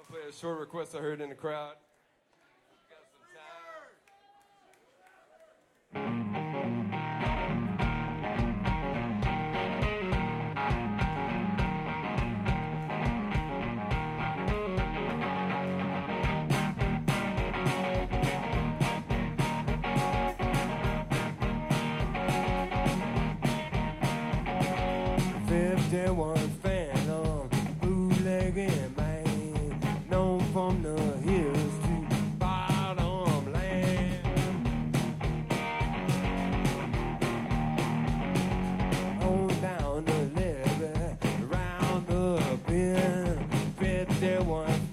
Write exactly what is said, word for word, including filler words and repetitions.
Play a short request I heard in the crowd. Got some fifty-one Phantom, bootlegging man, known from the hills to bottom land. On down the levee, round the bend, fifty-one